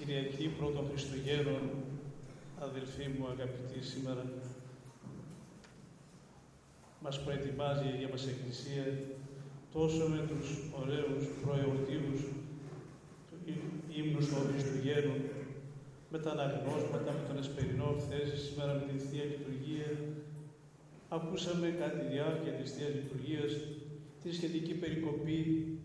Κυριακή πρώτων Χριστουγέννων, αδελφοί μου αγαπητοί, σήμερα μας προετοιμάζει η Αγία μας Εκκλησία τόσο με τους ωραίους προεορτίους ύμνους των Χριστουγέννων, με τα αναγνώσματα, με τον Εσπερινό χθες, σήμερα με την Θεία Λειτουργία. Ακούσαμε κατά τη διάρκεια της Θείας Λειτουργίας τη σχετική περικοπή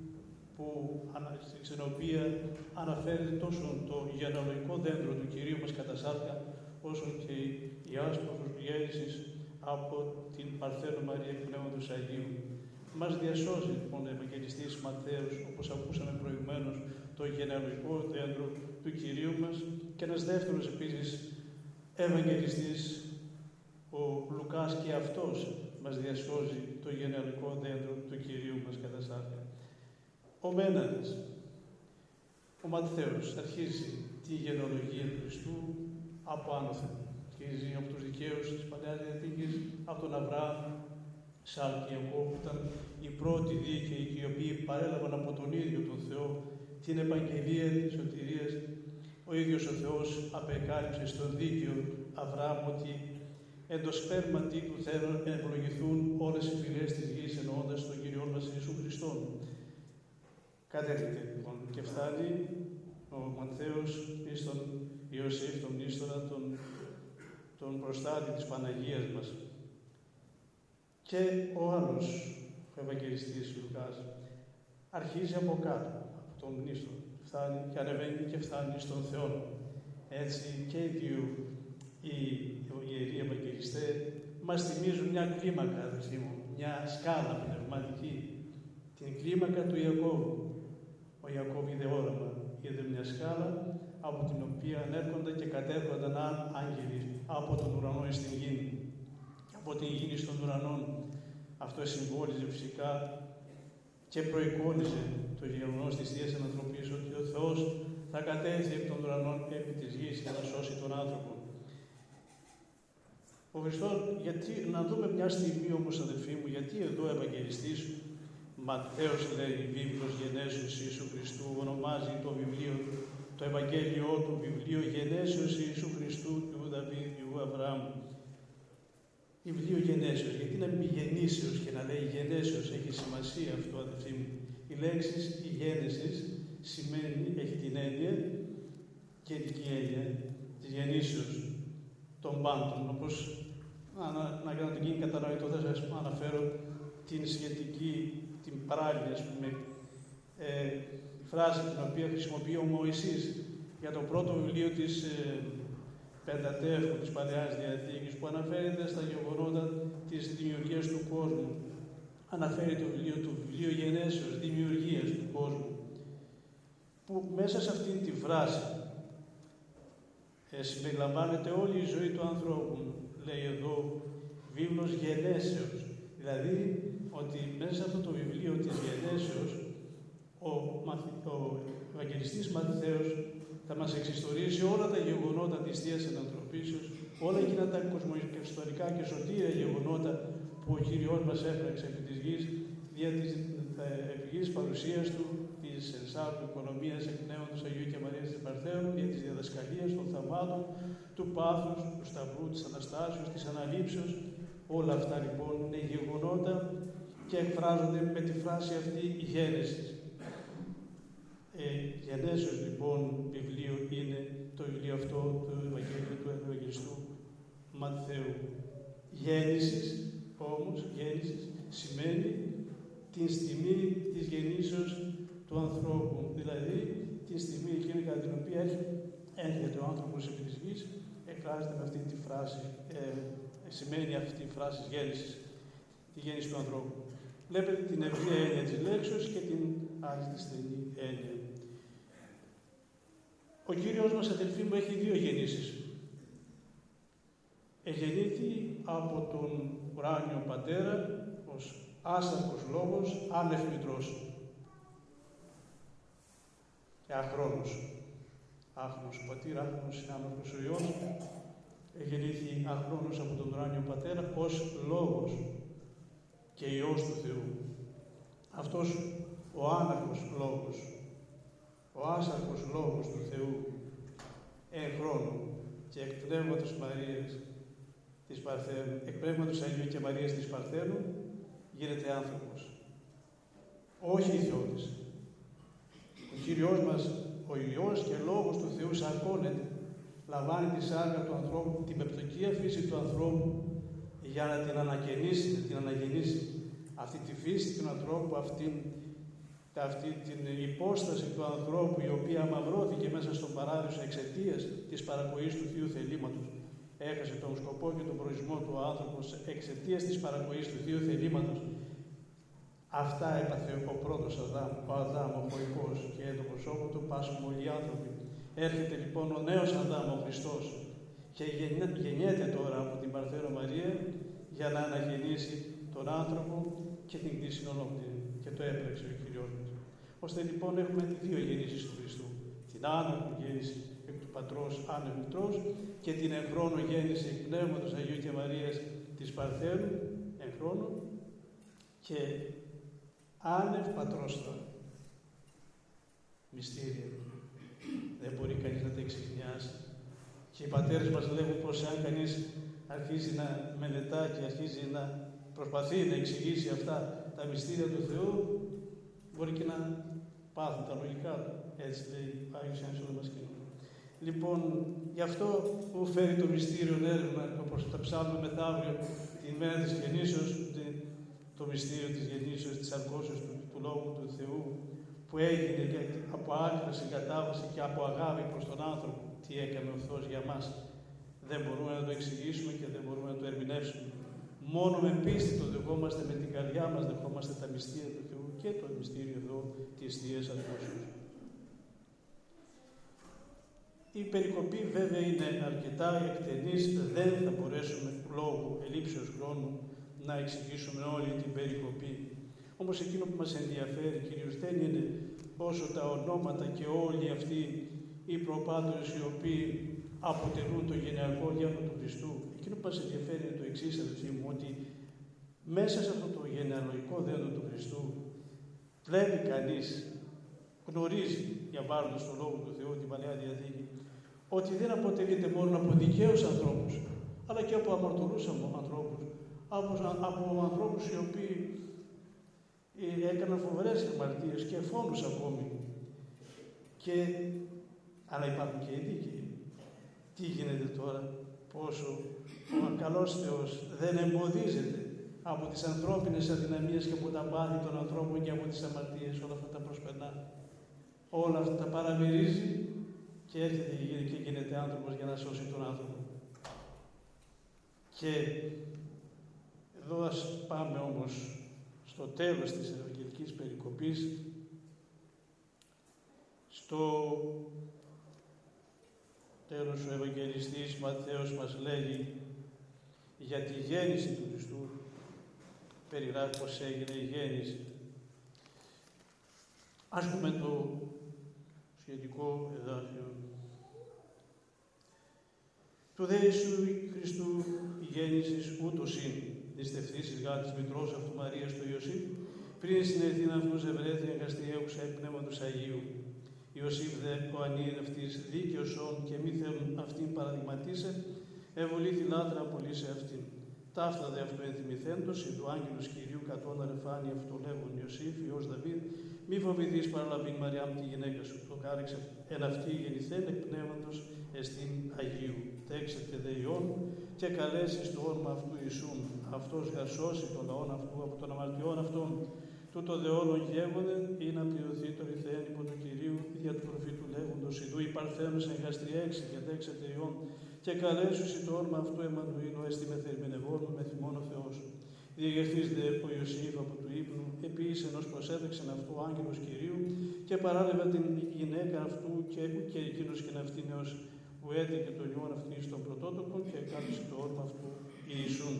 στην οποία αναφέρεται τόσο το γενεαλογικό δέντρο του Κυρίου μας κατά σάρκα, όσο και η άσπρος γέννησης από την Παρθένο Μαρία του Πνεύματος Αγίου. Μας διασώζει λοιπόν ο Ευαγγελιστής Ματθαίος, όπως ακούσαμε προηγουμένως, το γενεαλογικό δέντρο του Κυρίου μας, και ένας δεύτερος επίσης Ευαγγελιστής, ο Λουκάς, και αυτός μας διασώζει το γενεαλογικό δέντρο του Κυρίου μας κατά σάρκα. Ο Μένανας, ο Ματθαίος, αρχίζει τη γενεολογία του Χριστού από άνωθεν. Αρχίζει από τους δικαίους της Παλαιάς Διαθήκης, από τον Αβραάμ, Ισαάκ και Ιακώβ, που ήταν οι πρώτοι δίκαιοι και οι οποίοι παρέλαβαν από τον ίδιο τον Θεό την επαγγελία της σωτηρίας. Ο ίδιος ο Θεός απεκάλυψε στον δίκαιο Αβραάμ ότι εν το σπέρματι του θέλουν να ευλογηθούν όλες οι φυλές της γης, εννοώντας τον Κύριό μας Ιησού Χριστόν. Κατέρχεται λοιπόν και φτάνει ο Ματθαίος εις τον Ιωσήφ, τον Μνήστορα, τον προστάτη της Παναγίας μας. Και ο άλλος, ο Ευαγγελιστής Λουκάς, αρχίζει από κάτω, από τον Μνήστορα, φτάνει και ανεβαίνει και φτάνει στον Θεό. Έτσι και οι δύο οι ιεροί Ευαγγελιστές μας θυμίζουν μια κλίμακα, αδελφοί μου, μια σκάλα πνευματική, την κλίμακα του Ιακώβου. Ο Ιακώβ είδε όραμα, είδε μια σκάλα από την οποία ανέρχονται και κατέρχονταν άγγελοι από τον ουρανό στην γη και από την γη στον ουρανό. Αυτό συμβόλιζε φυσικά και προεικόνιζε το γεγονός της Θείας Ανατροπής, ότι ο Θεός θα κατέλθει εκ των ουρανών επί της γης για να σώσει τον άνθρωπο. Ο Χριστός, να δούμε μια στιγμή όμως, αδελφοί μου, γιατί εδώ ο Ευαγγελιστής Ματθαίος λέει βίβλος γενέσεως Ιησού Χριστού, ονομάζει το βιβλίο, το Ευαγγέλιό του βιβλίο γενέσεως Ιησού Χριστού, του Δαβίδ, του Αβραάμ. Βιβλίο γενέσεως, γιατί να μην πει γεννήσεως και να λέει γενέσεως, έχει σημασία αυτό, αδελφοί μου. Η λέξη η γέννησης σημαίνει, έχει την έννοια και την έννοια της γεννήσεως των πάντων. Όπως να κάνω την κοινή κατανοητό, θα σας αναφέρω την σχετική, την παράλληλη, ας πούμε, φράση την οποία χρησιμοποιεί ο Μωυσής για το πρώτο βιβλίο της Πεντατεύχου της Παλαιάς Διαθήκης, που αναφέρεται στα γεγονότα της δημιουργίας του κόσμου. Αναφέρει το βιβλίο του, βιβλίο γενέσεως, δημιουργίας του κόσμου, που μέσα σε αυτή τη φράση συμπεριλαμβάνεται όλη η ζωή του ανθρώπου. Λέει εδώ βίβλος γενέσεως, δηλαδή ότι μέσα σε αυτό το βιβλίο της γενέσεως ο Ευαγγελιστής Ματθαίος θα μας εξιστορήσει όλα τα γεγονότα της Θείας Ενανθρωπίσεως, όλα εκείνα τα κοσμοϊστορικά και σωτήρια γεγονότα που ο Κύριος μας έπραξε επί της γης, δια της ευγής παρουσίας Του, της ενσάρτου οικονομίας εκ Πνεύματος Αγίου και Μαρίας της Παρθένου, δια της διαδασκαλίας των θαυμάτων, του πάθους, του σταυρού, της Αναστάσεως, της Αναλήψεως. Όλα αυτά λοιπόν είναι γεγονότα και εκφράζονται με τη φράση αυτή η γέννηση. Γενέσεως λοιπόν βιβλίο είναι το βιβλίο αυτό του Ευαγγέλιου του Ευαγγελιστού Ματθαίου. Γέννησης όμως, γέννησης σημαίνει την στιγμή της γεννήσεως του ανθρώπου, δηλαδή την στιγμή εκείνη κατά την οποία έρχεται ο άνθρωπος επί της γης, εκφράζεται με αυτή τη φράση, σημαίνει αυτή η φράση γέννησης, τη γέννηση του ανθρώπου. Βλέπετε την ευρία έννοια της λέξεως και την άλλη τη στενή έννοια. Ο Κύριος μας, αδελφοί μου, έχει δύο γεννήσεις. Εγεννήθη από τον ουράνιο Πατέρα ως άσαρκος λόγος, άνευ μητρός. Αχρόνος. Άχρονος ο Πατήρ, άχρονος συνάνθρωπος ο Υιός. Εγεννήθη αχρόνος από τον ουράνιο Πατέρα ως λόγος και Υιός του Θεού. Αυτός ο άναρχος λόγος, ο άσαρκος λόγος του Θεού, εν χρόνο και εκ πνεύματος Μαρίας της Παρθένου, εκ πνεύματος Αγίου και Μαρίας της Παρθένου, γίνεται άνθρωπος. Όχι ηθιώτης. Ο Κύριος μας, ο Υιός και Λόγος του Θεού σαρκώνεται, λαμβάνει τη σάρκα του ανθρώπου, την πεπτοκία φύση του ανθρώπου, για να την αναγεννήσει, αυτή τη φύση του ανθρώπου, αυτή την υπόσταση του ανθρώπου, η οποία αμαυρώθηκε μέσα στον παράδεισο εξαιτίας της παρακοής του Θείου θελήματος. Έχασε τον σκοπό και τον προορισμό του άνθρωπος εξαιτίας της παρακοής του Θείου θελήματος. Αυτά έπαθε ο πρώτος Αδάμ, ο Αδάμ, ο χωικός, και το προσώπο του πάσχουν όλοι οι άνθρωποι. Έρχεται λοιπόν ο νέος Αδάμ, ο Χριστός, και γεννιέται τώρα από την Παρθένο Μαρία για να αναγεννήσει τον άνθρωπο και την κτήση ολόκληρη. Και το έπραξε ο Κύριος μας. Ώστε λοιπόν έχουμε δύο γεννήσεις του Χριστού. Την άνευ γέννηση εκ του Πατρός άνευ Μητρός και την εν χρόνο γέννηση εκ Πνεύματος Αγίου και Μαρίας της Παρθένου εν χρόνο και άνευ πατρόστα. Μυστήρια. Δεν μπορεί κανείς να τα εξηχνιάσει. Και οι πατέρες μας λέγουν πως αν κανείς αρχίζει να μελετά και αρχίζει να προσπαθεί να εξηγήσει αυτά τα μυστήρια του Θεού, μπορεί και να πάθουν τα λογικά του. Έτσι λέει ο Άγιος Ιωάννης ο Δαμασκηνός. Λοιπόν, γι' αυτό μου φέρει το μυστήριο έρευνα, όπως θα ψάλουμε μεθαύριο, την μέρα της γεννήσεως, το μυστήριο της γεννήσεως, της σαρκώσεως του Λόγου του Θεού, που έγινε από άκραση, κατάβαση και από αγάπη προς τον άνθρωπο. Τι έκανε ο Θεός για μας. Δεν μπορούμε να το εξηγήσουμε και δεν μπορούμε να το ερμηνεύσουμε. Μόνο με πίστη το δεχόμαστε, με την καρδιά μας δεχόμαστε τα μυστήρια του Θεού και το μυστήριο εδώ της Θείας Σαρκώσεως. Η περικοπή βέβαια είναι αρκετά εκτενής, δεν θα μπορέσουμε λόγω ελήψεως χρόνου να εξηγήσουμε όλη την περικοπή. Όμως εκείνο που μας ενδιαφέρει κυρίως δεν είναι όσο τα ονόματα και όλοι αυτοί οι προπάτορες οι οποίοι αποτελούν το γενεαλικό γένο του Χριστού. Εκείνο που μας ενδιαφέρει είναι το εξής, αδελφοί μου, ότι μέσα σε αυτό το γενεαλογικό δένο του Χριστού βλέπει κανείς, γνωρίζει, διαβάζοντας τον Λόγο του Θεού, την Παλαιά Διαθήκη, ότι δεν αποτελείται μόνο από δικαίους ανθρώπους, αλλά και από αμαρτωλούς ανθρώπους, από ανθρώπους οι οποίοι έκαναν φοβερές αμαρτίες και φόνους ακόμη. Αλλά υπάρχουν και οι δίκαιοι. Τι γίνεται τώρα, πόσο ο καλός Θεός δεν εμποδίζεται από τις ανθρώπινες αδυναμίες και από τα πάθη των ανθρώπων και από τις αμαρτίες, όλα αυτά τα προσπερνά. Όλα αυτά τα παραμερίζει και έρχεται και γίνεται άνθρωπος για να σώσει τον άνθρωπο. Και εδώ ας πάμε όμως στο τέλος της Ευαγγελικής περικοπής, στο τέλος ο Ευαγγελιστής Ματθαίος μας λέγει για τη γέννηση του Χριστού, περιγράφει πως έγινε η γέννηση. Ας πούμε το σχετικό εδάφιο. Του δε Ιησού Χριστού η γέννησης ούτως είναι, νηστευτής εις γάτης μητρός αυτού Μαρίας του Ιωσήφ, πριν συνελθήν αυτούς ευρέθη εγκαστή έουξα εκ Πνεύματος Αγίου. Ιωσήφ δε ο ανήρευτης δίκαιος όν και μη θέλουν αυτήν παραδειγματίσε, ευολήθη λάτρα απολύσε αυτήν. Ταύτα δε αυτού ενθυμηθέντος, η του άγγελος Κυρίου κατών αρεφάνει αυτολεύων Ιωσήφ, Υιός Δαβίδ, μη φοβηθείς παραλαβήν Μαριάμ τη γυναίκα σου, το κάρεξε εν αυτή γεννηθέν εκ Πνεύματος εστίν Αγίου. Τέξετε δε Υιόν και καλέσεις το όνομα αυτού Ιησούν, αυτός γαρσώσει τον λαόν αυτού από των αμαρτιών αυτών. Τούτο δε όλων γεύονται ή να πληρωθεί το ρηθέν υπό του Κυρίου δια του προφήτου λέγοντος «Ιδού η παρθένος εγκαστριέξει και δέξετε Υιόν και καλέσουσι το όνομα αυτού Εμμανουήλ εστί με θερμινευόν με θυμόν ο Θεός». Διεγερθείς δε ο Ιωσήφ από του ύπνου, επίησεν ως προσέταξεν αυτού ο άγγελος Κυρίου και παράλαβε την γυναίκα αυτού και εκείνος και αυτήν έως που έτεκε τον ιόν αυτή στον πρωτότοκο και κάλεσε το όνομα αυτού Ιησούν.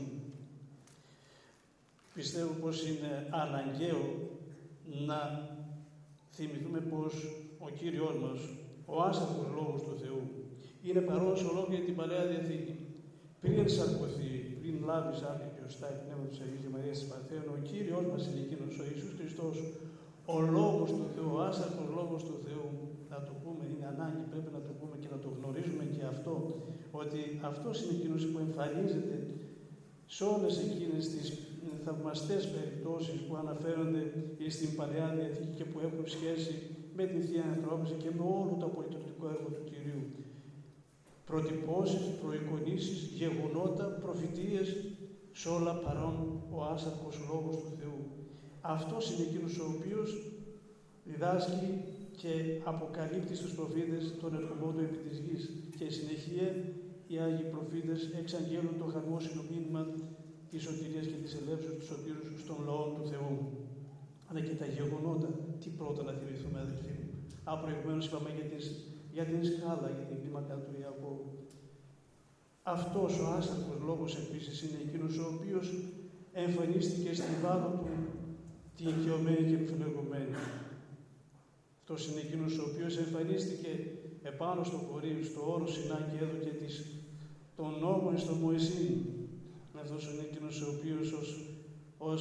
Πιστεύω πως είναι αναγκαίο να θυμηθούμε πως ο Κύριος μας, ο άσταθμος Λόγος του Θεού, είναι παρόν σε ολόκληρη την Παλαιά Διαθήκη. Πριν σαρκωθεί, πριν λάβει σάρκα και οστά η Πνεύμα της Αγίας Μαρίας της Παρθένου, ο Κύριος μας είναι εκείνος, ο Ιησούς Χριστός, ο Λόγος του Θεού, ο άσταθμος Λόγος του Θεού. Να το πούμε, είναι ανάγκη, πρέπει να το πούμε και να το γνωρίζουμε αυτό, ότι αυτός είναι εκείνος που εμφανίζεται σε όλες εκείνες τις θαυμαστές περιπτώσεις που αναφέρονται στην Παλαιά Διαθήκη και που έχουν σχέση με την Θεία Ανθρώπιση και με όλο το απολυτρωτικό έργο του Κυρίου. Προτυπώσεις, προεικονίσεις, γεγονότα, προφητείες, σε όλα παρόν ο άσαρκος Λόγος του Θεού. Αυτός είναι εκείνος ο οποίος διδάσκει και αποκαλύπτει στους προφήτες τον ερχομό του επί της γης και συνεχεία οι Άγιοι προφήτες εξαγγέλουν το χαρμόσυνο μήνυμα της σωτηρίας και της ελεύσεως του σωτήρους στον λαό του Θεού. Αλλά και τα γεγονότα, τι πρώτα να θυμηθούμε, αδελφοί μου. Προηγουμένως είπαμε για την σκάλα, για την κλίμακα του Ιακώβου. Αυτός ο άσαρκος Λόγος επίσης είναι εκείνος ο οποίος εμφανίστηκε στην βάρο του την οικειωμένη και επιφυλεγωμένη. Αυτός είναι εκείνος ο οποίος εμφανίστηκε επάνω στο χωρίο, στο όρος Σινά και έδωκε τον νόμο στον Μωυσή. Αυτός είναι εκείνος ο οποίος ως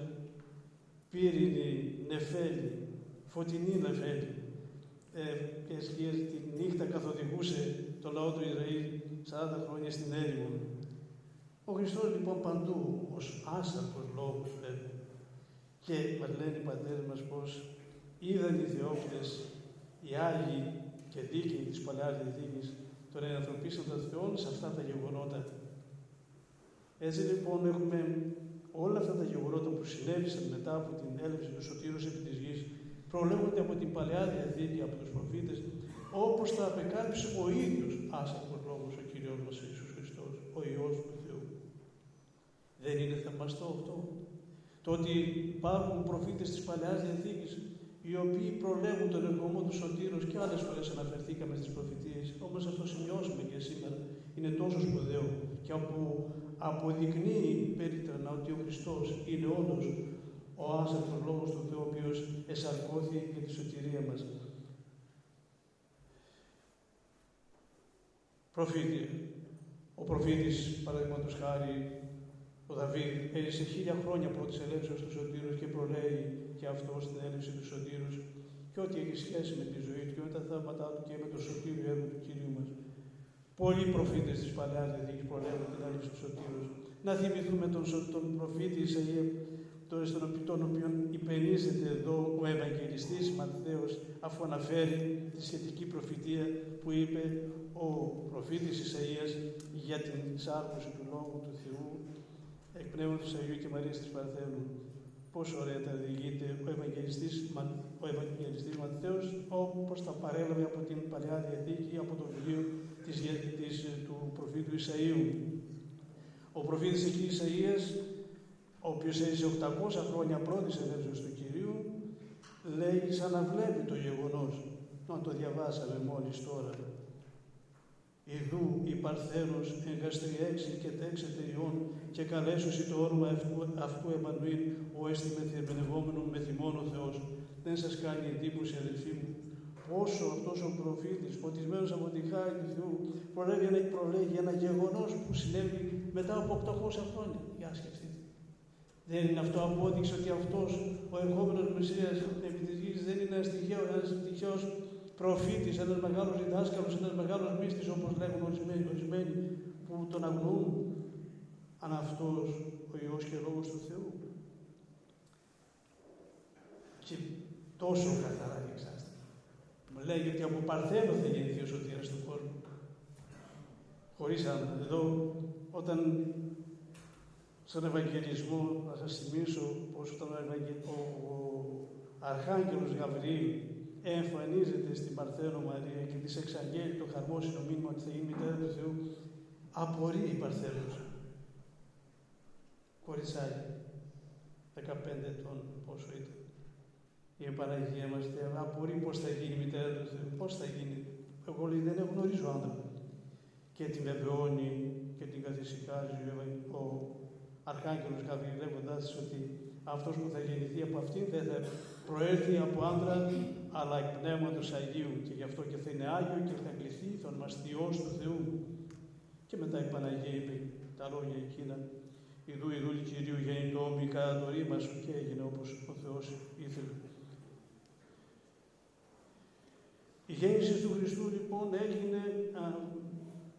πύρινη νεφέλη, φωτεινή νεφέλη, και τη νύχτα καθοδηγούσε το λαό του Ισραήλ 40 χρόνια στην έρημο. Ο Χριστός λοιπόν παντού ως άσαρκος Λόγος βέβαια. Και μας λένε οι πατέρες μας πως είδαν οι Θεόφιλες, οι Άγιοι και δίκαιοι της Παλαιάς Διαθήκης τον ενανθρωπίσαντα Θεόν σε αυτά τα γεγονότα. Έτσι λοιπόν έχουμε όλα αυτά τα γεγονότα που συνέβησαν μετά από την έλευση του Σωτήρους επί της γης, προλέγονται από την Παλαιά Διαθήκη, από τους προφήτες, όπως τα απεκάλυψε ο ίδιος άσαρκος Λόγος, ο Κύριος μας Ιησούς Χριστός, ο Υιός του Θεού. Δεν είναι θαυμαστό αυτό? Το ότι υπάρχουν προφήτες της Παλαιάς Διαθήκης οι οποίοι προλέγουν τον ερχομό του Σωτήρος και άλλες φορές αναφερθήκαμε στις προφητείες, όμως αυτό σημειώσουμε και σήμερα. Είναι τόσο σπουδαίο και αποδεικνύει περίτρανα ότι ο Χριστός είναι όντως ο άσαρκος Λόγος του Θεού, ο οποίος εσαρκώθη για τη σωτηρία μας. Προφήτη. Ο προφήτης, παραδείγματος χάρη, ο Δαβίδ έζησε 1000 χρόνια πρώτης ελεύσεως του Σωτήρους και προλέει και αυτός την έλευση του Σωτήρους και ό,τι έχει σχέση με τη ζωή του και με τα θαύματά του και με το σωτήριο έργο του Κυρίου μας. Πολλοί προφήτες της Παλαιάς Διαθήκης προλέγουν την έλευση του Σωτήρους. Να θυμηθούμε τον προφήτη Ισαΐα, τον οποίον υπενίζεται εδώ ο Ευαγγελιστής Ματθαίος, αφού αναφέρει τη σχετική προφητεία που είπε ο προφήτης Ισαΐας για την σάρκωση του Λόγου του Θεού εκ Πνεύματος Αγίου και Μαρίας της Παρθένου. Πόσο ωραία τα διηγείται ο Ευαγγελιστής Ματθαίος, όπως τα παρέλαβε από την Παλαιά Διαθήκη, από το βιβλίο του προφήτου Ισαΐου. Ο προφήτης εκεί Ισαΐας, ο οποίος έζησε 800 χρόνια πρώτης ελεύσεως του Κυρίου, λέει σαν να βλέπει το γεγονός. Να το διαβάσαμε μόλις τώρα. Ιδού η Παρθένος εγκαστριέξει και τέξεται ιών και καλέσουσι το όνομα αυτού Εμμανουήλ, ο έστι μεθερμενευόμενο με θυμόν ο Θεός. Δεν σας κάνει εντύπωση, αδελφοί μου, πόσο αυτός ο προφήτης, φωτισμένος από τη χάρη του Θεού, προλέγει ένα γεγονός που συνέβη μετά από 800 χρόνια. Για σκεφτείτε. Δεν είναι αυτό απόδειξη ότι αυτός ο ερχόμενος Μεσσίας επί της γης δεν είναι ένας τυχαίος προφήτης, ένας μεγάλος διδάσκαλος, ένας μεγάλος μύστης, όπως λέγουν ορισμένοι που τον αγνοούν, αν αυτός ο Υιός και Λόγος του Θεού. Και τόσο καθαρά διεξάστηκε. Μου λέει ότι από Παρθένο θα γεννηθεί ο σωτήρας του κόσμου. Χωρίς εδώ, όταν στον Ευαγγελισμό, να σας θυμίσω πως όταν ο Αρχάγγελος Γαβριήλ εμφανίζεται στην Παρθένο Μαρία και της εξαγγέλει το χαρμόσυνο μήνυμα ότι θα γίνει μητέρα του Θεού, απορεί η Παρθένος. Κοριτσάκι, 15 ετών, πόσο ήταν. Η Παναγία μας απορεί πώς θα γίνει η μητέρα του Θεού, πώς θα γίνει. Εγώ λέει δεν γνωρίζω άντρα. Και την βεβαιώνει και την καθησυχάζει ο Αρχάγγελος Γαβριήλ, λέγοντάς ότι αυτός που θα γεννηθεί από αυτήν δεν θα προέρθει από άντρα, αλλά εκ Πνεύματος Αγίου, και γι' αυτό και θα είναι Άγιο και θα κληθεί, θα ονομαστεί Υιός του Θεού. Και μετά η Παναγία είπε τα λόγια εκείνα, Ιδού Κυρίου γέννητο όμοι κατά το ρήμα σου, και έγινε όπως ο Θεός ήθελε. Η γέννηση του Χριστού λοιπόν έγινε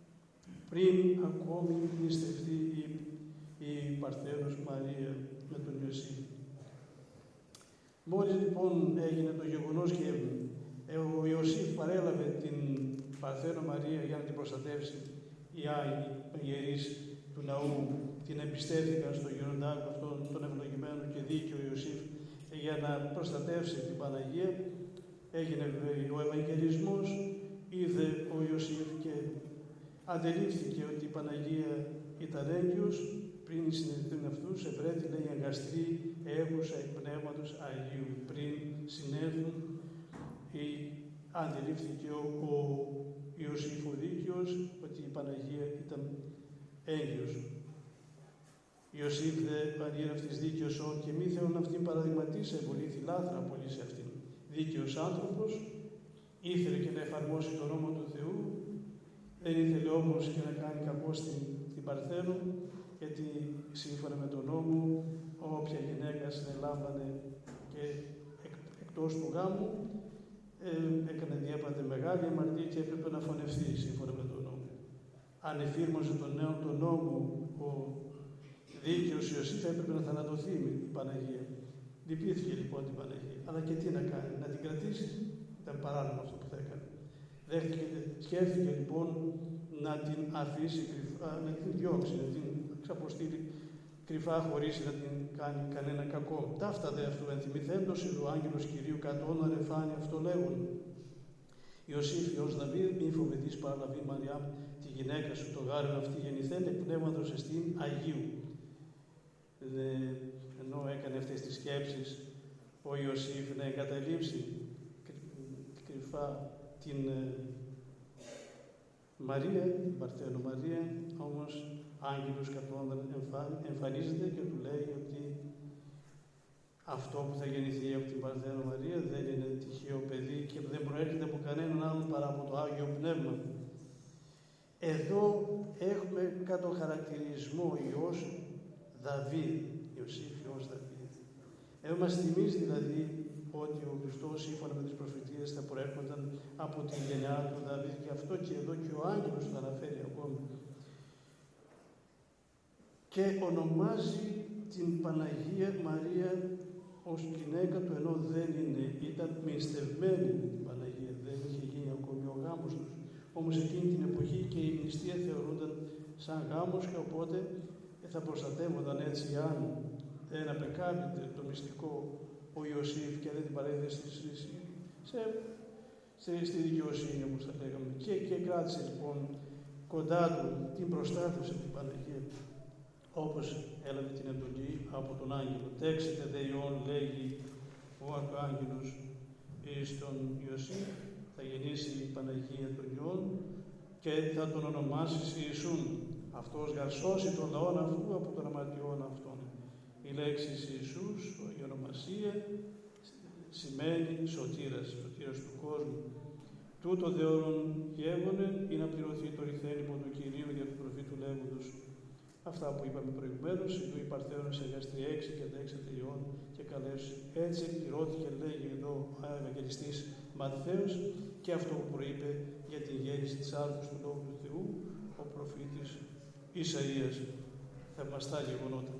πριν ακόμη νηστευτεί η Παρθένος Μαρία με τον Ιωσήφ. Μόλις λοιπόν έγινε το γεγονός και ο Ιωσήφ παρέλαβε την Παρθένο Μαρία για να την προστατεύσει, οι Άγιοι ιερείς του ναού την εμπιστεύτηκαν στο γεροντάκο αυτόν τον ευλογημένο και δίκαιο Ιωσήφ για να προστατεύσει την Παναγία. Έγινε ο Ευαγγελισμός, είδε ο Ιωσήφ και αντελήφθηκε ότι η Παναγία ήταν έγκυος. Πριν συνειδητούν αυτούς, ευρέθη, λέει, αγκαστρή, έχουσα εκ Πνεύματος Αγίου. Πριν συνέβουν, αντιλήφθηκε ο Ιωσήφ ο δίκαιος ότι η Παναγία ήταν έγκυος. Ιωσήφ δε πανήραυτης δίκαιος και μη θέλουν αυτήν παραδειγματίσε, ευλήθη λάθρα πολύ σε αυτήν. Δίκαιος άνθρωπος, ήθελε και να εφαρμόσει τον νόμο του Θεού, δεν ήθελε όμως και να κάνει κακό στην Παρθένο, γιατί σύμφωνα με τον νόμο, όποια γυναίκα συνελάμβανε και εκτός του γάμου, έκανε διέπατε μεγάλη αμαρτία και έπρεπε να φωνευτεί σύμφωνα με τον νόμο. Αν εφήρμοζε τον νόμο ο δίκαιος Ιωσήφ, έπρεπε να θανατωθεί η Παναγία. Λυπήθηκε λοιπόν την Παναγία. Αλλά και τι να κάνει, να την κρατήσει, ήταν παράνομο αυτό που θα έκανε. Σκέφτηκε λοιπόν να την αφήσει κρυφά, να την διώξει, να την ξαποστείλει κρυφά χωρίς να την κάνει κανένα κακό. Ταύτα δε αυτού ενθυμηθέντος, ο άγγελος Κυρίου κατώνα ρεφάνει αυτό λέγουν. Ιωσήφ Υιός Δαβίδ, μη φοβηθείς παραλαβή Μαριάμ, τη γυναίκα σου, το γάρεν αυτή γεννηθέν εκ πνεύματος εστίν Αγίου. Ενώ έκανε αυτές τις σκέψεις, ο Ιωσήφ να εγκαταλείψει κρυφά την Μαρία, την Παρθένο Μαρία, όμως άγγελος κατώνα εμφανίζεται και του λέει ότι αυτό που θα γεννηθεί από την Παρθένο Μαρία δεν είναι τυχαίο παιδί και δεν προέρχεται από κανέναν άλλον παρά από το Άγιο Πνεύμα. Εδώ έχουμε κατοχαρακτηρισμό Υιός Δαβίδ, Ιωσήφ Υιός Δαβίδ. Εδώ μας θυμίζει δηλαδή ότι ο Χριστός σύμφωνα με τις προφητείες θα προέρχονταν από την γενιά του Δαβίδ, και αυτό και εδώ και ο άγγελος θα αναφέρει ακόμη. Και ονομάζει την Παναγία Μαρία ως γυναίκα του, ενώ δεν είναι, ήταν μυστευμένη την Παναγία, δεν είχε γίνει ακόμη ο γάμος τους. Όμως εκείνη την εποχή και η νηστεία θεωρούνταν σαν γάμος και οπότε θα προστατεύονταν έτσι αν δεν απεκάλυπτε το μυστικό ο Ιωσήφ και δεν την παρέδεσε στη δικαιοσύνη, όπως θα λέγαμε. Και κράτησε λοιπόν κοντά του, την προστάτευσε την Παναγία, όπως έλαβε την εντολή από τον άγγελο. Τέξετε δε Υιόν, λέγει ο άγγελος στον Ιωσήφ, θα γεννήσει η Παναγία τον Υιόν και θα τον ονομάσεις Ιησούν. Αυτός γαρσώσει τον λαόν αυτού από τον αμαρτιών αυτών. Η λέξη Ιησούς, η ονομασία, σημαίνει σωτήρας, σωτήρας του κόσμου. Τούτο δεόρον γέγονε ή να πληρωθεί το ρηθένιμο του Κυρίου για του προφήτου λέγοντος. Αυτά που είπαμε προηγουμένως, του η Παρθένος εργαστρή 6 και 6 τελειών και καλέσει. Έτσι εκπληρώθηκε, λέγει εδώ ο Ευαγγελιστής Ματθαίος, και αυτό που προείπε για την γέννηση της άρκους του Λόγου του Θεού, ο προφήτης Ισαΐας. Θαυμαστά γεγονότα.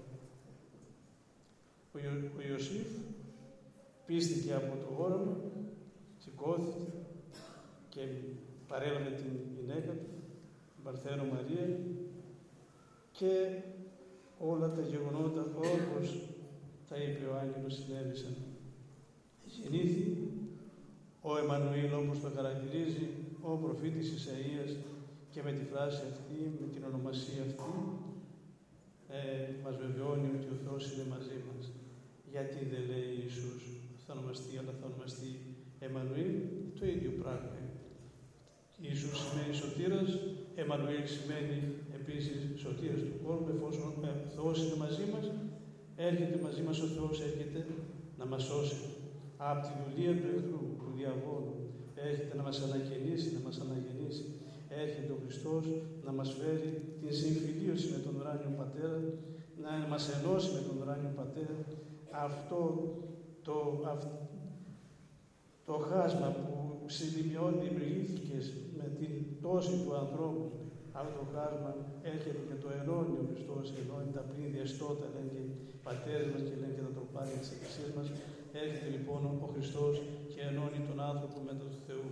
Ο Ιωσήφ πίστηκε από το όραμα, σηκώθηκε και παρέλαβε την γυναίκα του, την Παρθένο Μαρία, και όλα τα γεγονότα όπως τα είπε ο άγγελος συνέβησαν. Γεννήθη ο Εμμανουήλ, όπως το χαρακτηρίζει ο προφήτης Ισαΐας, και με τη φράση αυτή, με την ονομασία αυτή, μας βεβαιώνει ότι ο Θεός είναι μαζί μας. Γιατί δεν λέει Ιησούς θα ονομαστεί, αλλά θα ονομαστεί Εμμανουήλ? Το ίδιο πράγμα. Ιησούς σημαίνει σωτήρας, Εμμανουήλ σημαίνει επίσης σωτήρας του κόσμου. Εφόσον ο Θεός είναι μαζί μας, έρχεται μαζί μας ο Θεός, έρχεται να μας σώσει από τη δουλεία του εχθρού, του διαβόλου. Έρχεται να μας αναγεννήσει, να μας αναγεννήσει. Έρχεται ο Χριστός να μας φέρει την συμφιλίωση με τον ουράνιο Πατέρα, να μας ενώσει με τον ουράνιο Πατέρα. Αυτό το χάσμα που δημιουργήθηκε με την πτώση του ανθρώπου αυτό το χάσμα έρχεται και το ενώνει ο Χριστός, ενώνει τα πλήν διαστότα, λένε και οι πατέρες μας και λένε και τα τροπάρια της Εκκλησίας μας. Έρχεται λοιπόν ο Χριστός και ενώνει τον άνθρωπο μετά του Θεού.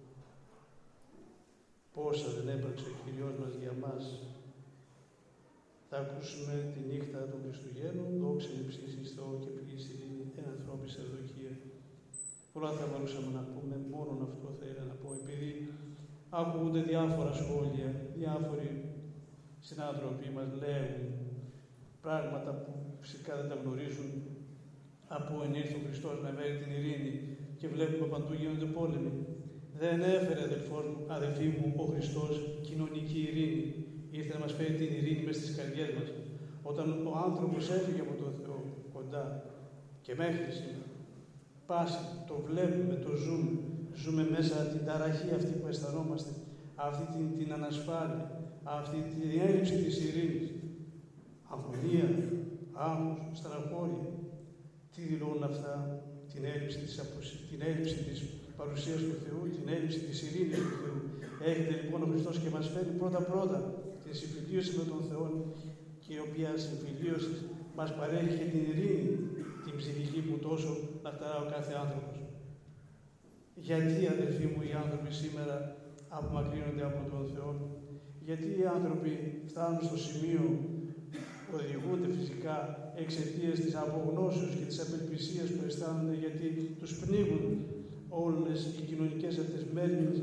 Πόσα δεν έπραξε ο Κύριος μας για μας. Θα ακούσουμε τη νύχτα των Χριστουγέννων, δόξα εν υψίστοις Θεό και πληγής ειρήνη, εν ανθρώπης ευδοκία. Πολλά θα μπορούσαμε να πούμε, μόνον αυτό θα ήθελα να πω, επειδή ακούγονται διάφορα σχόλια, διάφοροι συνάνθρωποι μας λέγουν πράγματα που φυσικά δεν τα γνωρίζουν, από ενήρθε ο Χριστός να φέρει την ειρήνη και βλέπουμε παντού γίνονται πόλεμοι. Δεν έφερε, αδελφοί μου, ο Χριστός κοινωνική ειρήνη. Ήρθε να μας φέρει την ειρήνη μες στις καρδιές μας. Όταν ο άνθρωπος έφυγε από τον Θεό κοντά και μέχρι σήμερα, πάση, το βλέπουμε, το ζούμε. Ζούμε μέσα την ταραχή αυτή που αισθανόμαστε, αυτή την ανασφάλεια, αυτή την έλλειψη της ειρήνης. Αγωνία, άγχος, στεναχώρια. Τι δηλώνουν αυτά? Την έλλειψη της παρουσίας του Θεού, την έλλειψη της ειρήνης του Θεού. Έρχεται λοιπόν ο Χριστός και μας φέρει πρώτα-πρώτα την συμφιλίωση με τον Θεό, και η οποία συμφιλίωση μας παρέχει και την ειρήνη, την ψυχική που τόσο λαχταρά ο κάθε άνθρωπος. Γιατί, αδελφοί μου, οι άνθρωποι σήμερα απομακρύνονται από τον Θεό? Γιατί οι άνθρωποι φτάνουν στο σημείο, οδηγούνται φυσικά εξαιτίας της απογνώσεως και της απελπισίας που αισθάνονται, γιατί τους πνίγουν όλες οι κοινωνικές αυτές μέρημνες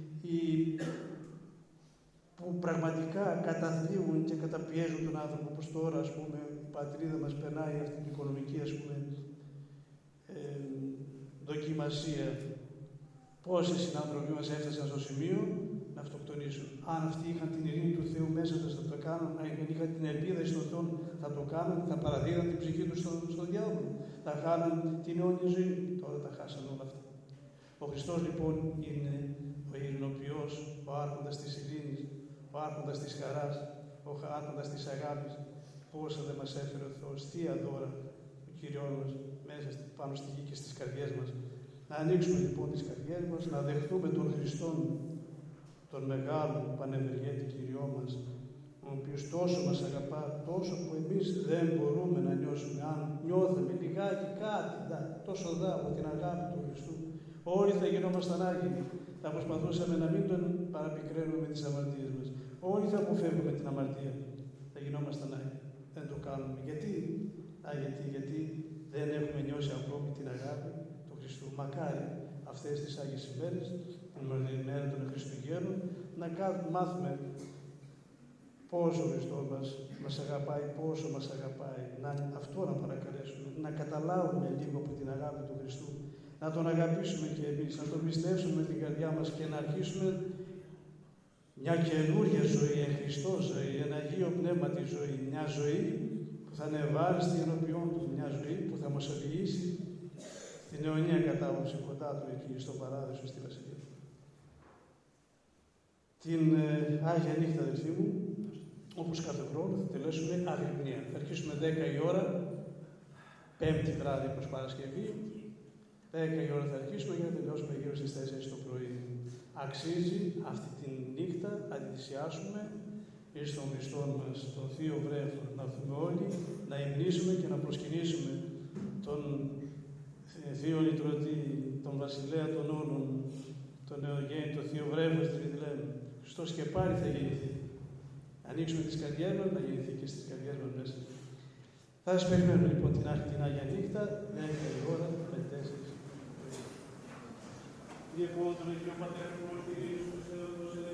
που πραγματικά καταθλίβουν και καταπιέζουν τον άνθρωπο, όπως τώρα, ας πούμε, η πατρίδα μας περνάει αυτή την οικονομική, ας πούμε, δοκιμασία. Πόσοι συνάνθρωποι μας έφτασαν στο σημείο να αυτοκτονήσουν? Αν αυτοί είχαν την ειρήνη του Θεού μέσα τους, θα το κάνουν. Αν είχαν την ελπίδα στον Θεό, θα το κάνουν. Θα παραδίδαν την ψυχή τους στον διάβολο. Θα χάναν την αιώνια ζωή. Τώρα τα χάσαν όλα αυτά. Ο Χριστός λοιπόν είναι ο ειρηνοποιός, ο άρχοντας της ειρήνης, ο άρχοντας της χαράς, ο άρχοντας της αγάπης. Πόσα δεν μας έφερε ο Θεός, θεία δώρα, ο Κύριος μας, μέσα πάνω στη γη και στις καρδιές μας. Να ανοίξουμε λοιπόν τις καρδιές μας, να δεχτούμε τον Χριστόν, τον μεγάλο πανευεργέτη Κυριό μας, ο οποίος τόσο μας αγαπά, τόσο που εμείς δεν μπορούμε να νιώσουμε. Αν νιώθουμε λιγάκι κάτι, τόσο από την αγάπη του Χριστού, όλοι θα γινόμασταν άγιοι. Θα προσπαθούσαμε να μην τον παραπικραίνουμε με τις αμαρτίες μας. Όλοι θα αποφεύγουμε την αμαρτία. Θα γινόμασταν άγιοι. Δεν το κάνουμε. Γιατί δεν έχουμε νιώσει ακόμη την αγάπη του Χριστού. Μακάρι αυτές τις Άγιες ημέρες, την ημέρα των Χριστουγέννων, να μάθουμε πόσο ο Χριστός μας αγαπάει, πόσο μας αγαπάει. Αυτό να παρακαλέσουμε, να καταλάβουμε λίγο από την αγάπη του Χριστού, να τον αγαπήσουμε και εμείς, να τον πιστεύσουμε με την καρδιά μας και να αρχίσουμε μια καινούργια ζωή, εν Χριστώ ζωή, ένα Αγίο Πνεύματι ζωή, μια ζωή που θα είναι ευάριστη ενώπιόν του, μια ζωή που θα μας οδηγήσει στην αιωνία κατάβαση κοντά του εκεί στο Παράδεισο, στη Βασιλεία. Την Άγια Νύχτα, αδελφοί μου, όπως κάθε χρόνο, θα τελέσουμε αγρυπνία. Θα αρχίσουμε 10 η ώρα, Πέμπτη βράδυ προς Παρασκευή. 10 η ώρα θα αρχίσουμε για να τελειώσουμε γύρω στις 4 το πρωί. Αξίζει αυτή τη νύχτα να τη θυσιάσουμε εις τον Χριστό μας, τον Θείο Βρέφο, να έρθουμε όλοι, να υμνήσουμε και να προσκυνήσουμε τον Θείο Λυτρωτή, τον Βασιλέα των Όνων, τον Νεογέννητο Θείο Βρέφο στη Βηθλεέμ. Χριστός και πάλι θα γεννηθεί. Ανοίξουμε τις καρδιές μας, να γεννηθεί και στις καρδιές μας μέσα. Θα σας περιμένουμε λοιπόν την Άγια Νύχτα, 10 η ώρα με 4. Διεκόντων και ο Πατέρ του Ορθηρίου, του Θεού,